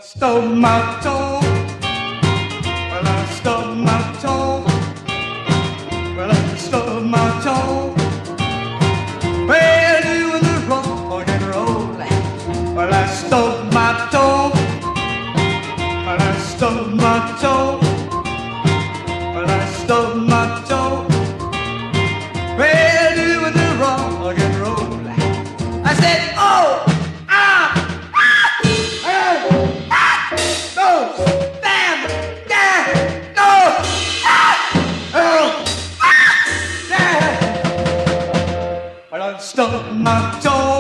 Stub my toe. Well, I stubbed my toe. Well, I stubbed my toe. Well, doing the rock and roll. Well, I stubbed my toe. Well, I stubbed my toe. Well, I stubbed my toe. Well, doing the rock and roll. I said, oh, ah, no, damn, yeah, no, oh, yeah. Well, I stubbed my toe.